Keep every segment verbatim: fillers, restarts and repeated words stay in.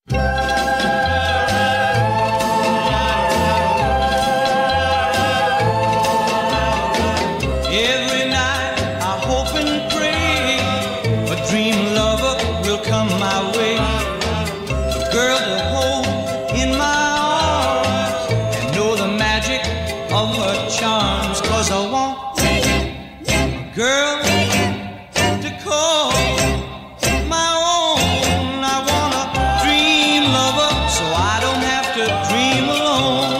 Every night I hope and pray a dream lover will come my way, a girl to hold in my arms and know the magic of her charms. 'Cause I want a girl to call my own. I want a dream lover so I don't have to dream alone.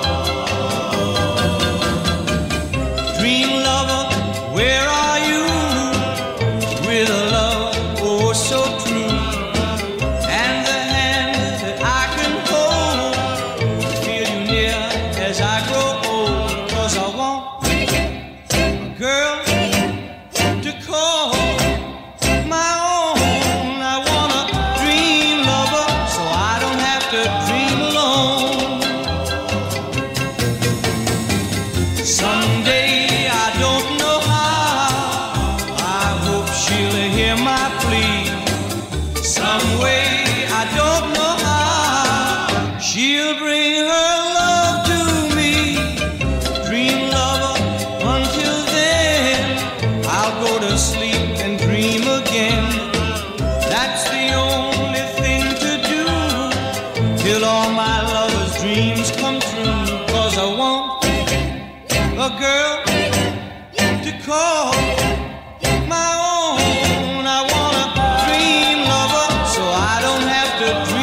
Dream lover, where are you? With a love oh so true, and the hand that I can hold, feel you near as I grow old. 'Cause I want a girl to call my own. I want a dream lover so I don't have to dream alone. Someday, I don't know how, I hope she'll hear my plea. Some way, I don't know how, she'll bring her love to me. Dream lover, until then, I'll go to sleep and dream again. That's the only thing to do till all my lover's dreams come true. 'Cause I want a girl to call my own. I want a dream lover so I don't have to dream